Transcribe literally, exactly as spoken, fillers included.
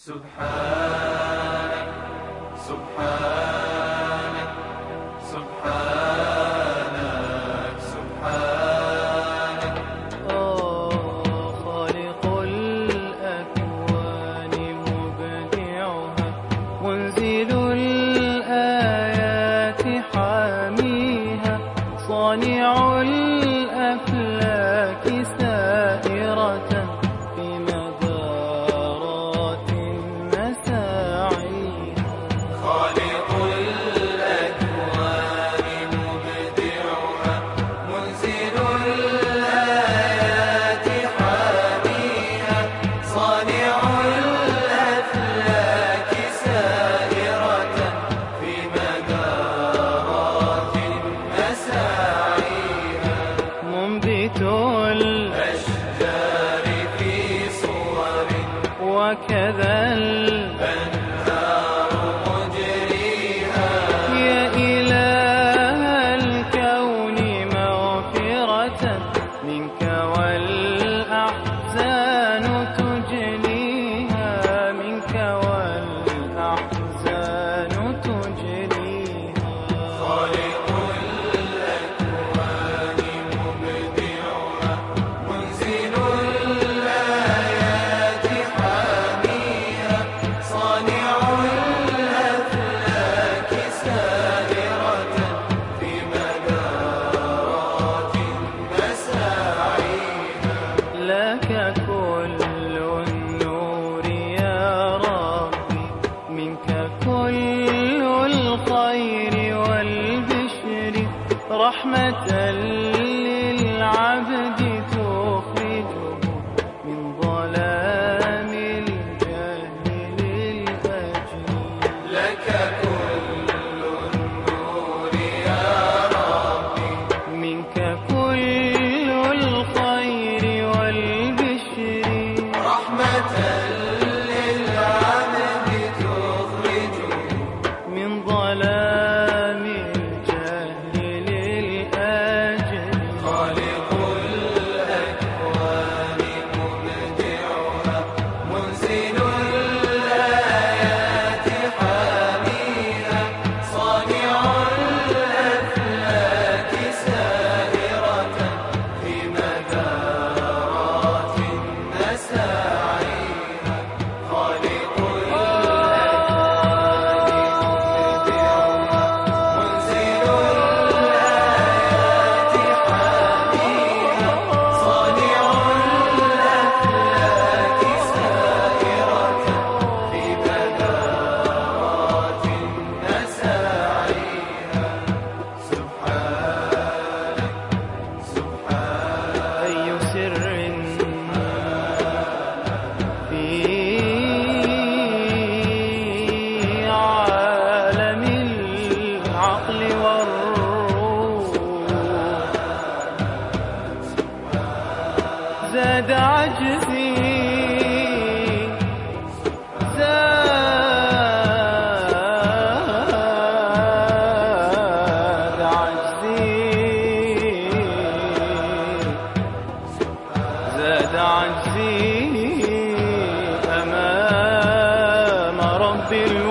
سبحانك سبحانك سبحانك سبحانك آه خالق الأكوان مبدعها منزل الآيات حاميها صانع الأفلاك سائرة في مدارات مساعيها خالق الأكوان مبدعها منزل الآيات حاميها صانع الأفلاك سائرة في مدارات مساعيها منبت الأشجار في صور وكذا الأنهار مجريها يا إله الكون مغفرة منك والأحزان تجليها منك والأحزان تجليها خالق الأكوان مبدعها منزل الآيات حاميها صانع الأفلاك سائرة في مدارات مساعيها لك كل النور يا ربي منك كل الخير والبشر رحمة للعبد تخرجه من ظلام الجهل للأجر لك كل النور يا ربي منك كل الخير والبشر رحمة للعبد تخرجه من ظلام الجهل للأجر خالق الأكوان مبدعها منزل الآيات حاميها صانع الأفلاك سائرة في مدارات مساعيها خالق الأكوان مبدعها منزل الآيات حاميها صانع الأفلاك سائرة في مدارات مساعيها سبحانك سبحانك أي سر في عالم العقل والروح زاد عجزي زاد عجزي زاد عجزي أمام رب